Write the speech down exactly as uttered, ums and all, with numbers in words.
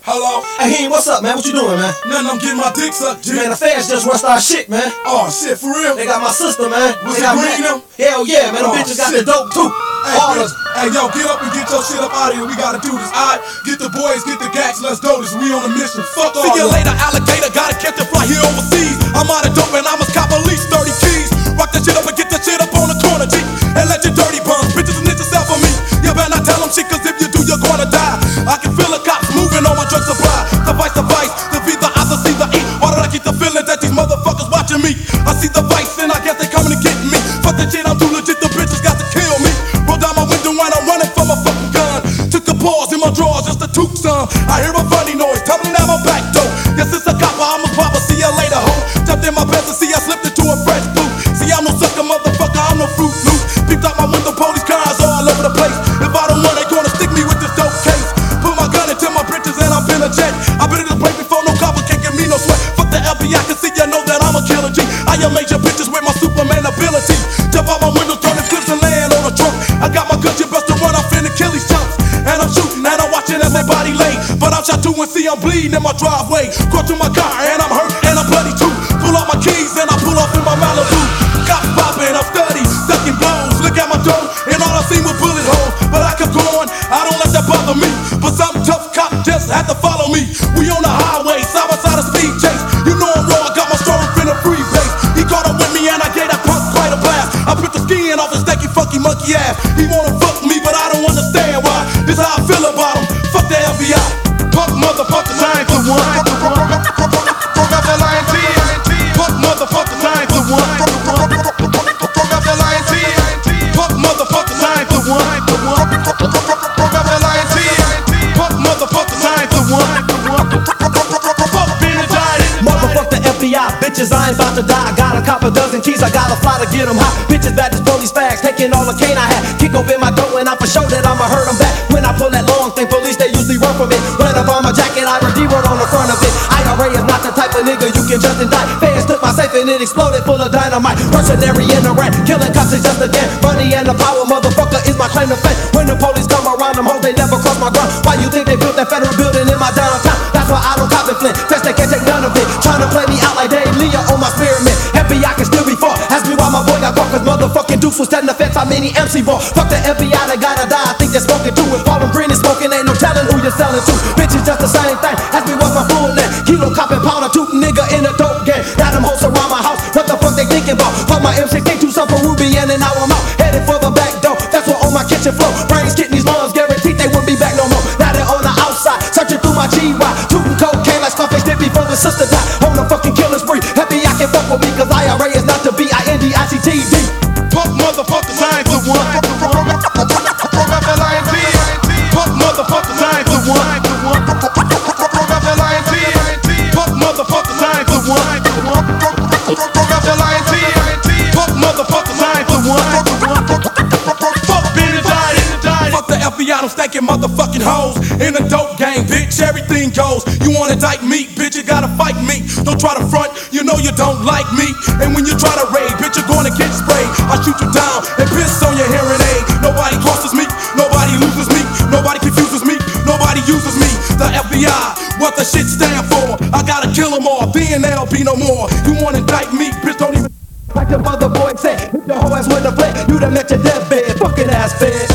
Hello? Hey, Heem, what's up, man? What you doing, man? Nothing, I'm getting my dick sucked, G. Man, the fans just rushed our shit, man. Oh, shit, for real? They got my sister, man. Was they it got green, them? Hell yeah, man. Oh, The bitches got shit. the dope, too. Hey, All bitch. of Hey, yo, get up and get your shit up out of here. We gotta do this. Alright, get the boys, get the gats, let's do this. We on a mission. Fuck all See you y'all. later, alligator. Gotta catch a fly here overseas. I'm out of dope and I must cop at least thirty keys. Rock that shit up and get that shit up on the corner, G. And let your dirty bums, bitches and snitch yourself for me. You better not tell them shit, cause if you do, you're gonna die. I can feel the cops moving on my drug supply. Device, device, the V, the I, the C, the E. Why did I get the feeling that these motherfuckers watching me? I see the vice and I guess they coming to get me. Fuck the shit, I'm too legit, the bitches got to kill me. Roll down my window when I'm running for my fucking gun. Took a pause in my drawers just to toot some. I hear a funny noise, tumbling out my back door. Yes, it's a copper, I'm a popper, see ya later, ho. Jumped in my pants and see I slipped into a fresh boot. See, I'm no sucker, motherfucker, I'm no fruit loop. Peeped out my window, police cars all over the place. If I don't want, they gonna stick me with this dope case. Put my gun into my britches and I'm finna jet. I've been in this place before, no copper can't give me no sweat. Fuck the F B I, can see ya know that I'm a killer G. I am major bitches with my Superman ability. Jump out my window, turn the clips and land on a trunk. I got my gun, you best to run, I'm finna kill these chumps. And I'm shooting and I'm watching as they body lay. But I'm shot too and see I'm bleeding in my driveway. Go to my car and I'm hurt and I'm bloody too. Pull out my keys and I pull off in my Malibu. Cops popping, I'm steady, ducking blows. Look at my door and all I seen was bullet holes. But I kept going, I don't let that bother me. But some tough cop just had to follow me. We on the highway, side by side a speed chase. You know I'm raw, I got my story in a free base. He caught up with me and I gave that punk quite a blast. I put the skin off his stanky funky monkey ass. He wanna fuck me, but I don't understand why. This how I feel about him. Fuck the F B I. Punk motherfuckers, I ain't the one. Fuck up the lion T. Punk motherfuckers, I ain't the one. Fuck up the lion T. Punk motherfuckers, I ain't the one. Fuck up the lion T. Punk motherfuckers, I ain't the one. Fuck being a giant. Motherfuck the F B I, bitches, I ain't about to die. I got a couple dozen keys, I got a fly to get them hot. Bitches bad as police fags, taking all the cane I had. Kick open my door and I for sure that I'ma hurt them back. When I pull that long thing, police they usually run from it. Run up on my jacket, I R D run on the front of it. I R A is not the type of nigga you can just indict. Fans took my safe and it exploded full of dynamite. Mercenary and a rat, killing cops is just a game. Money and the power, motherfucker, is my claim to fame. When the police come around, them hoes, they never cross my ground. Why you think they built that federal building in my downtown? That's why I don't cop it, Flint. Fast, they can't take none of it. Trying to play me out like Dave Leah on my spearmint. F B I can still be fought. Ask me why my boy got caught, cause motherfucking Dukes was telling the feds how many M C ball. Fuck the F B I, they gotta die. I think they're smoking too. If all them green is smoking, ain't no telling who you're selling to. Bitches just the same thing. Ask me what's my full name. Kilo copping powder, tootin' nigga in a dope game. Now them hoes around my house. What the fuck they thinking about? Fuck my M sixteen to some Peruvian and now I'm out. Headed for the back door. That's what on my kitchen floor. Brains, kidneys, lungs, guaranteed they won't be back no more. Now they're on the outside, searching through my G Y. Tootin' cocaine like Scarface did before the sister died. On the fucking killing spree. F B I can fuck with me, cause I R A is not the B I N D I C T D. Punk motherfuckers, I ain't the one. Fuck up the lion T. Punk motherfuckers, I ain't the one. Fuck up the lion T. Punk motherfuckers, I ain't the one. Fuck up the lion T. Punk motherfuckers, I ain't the one. Fuck being a giant. Fuck the F B I, them stinking motherfucking hoes. In a dope gang, bitch, everything goes. You wanna indict me, bitch, you gotta fight me. Don't try to front, you know you don't like me. And when you try to raid, bitch, you're gonna get sprayed. I shoot you down and piss on your hearing aid. Nobody crosses me, nobody loses me, nobody confuses me, nobody uses me. The F B I, what the shit stand for? I gotta kill them all, then there'll be no more. You wanna indict me, bitch, don't even. Like the mother boy said, hit your whole ass with a flame. You done met your deathbed, fucking ass fed.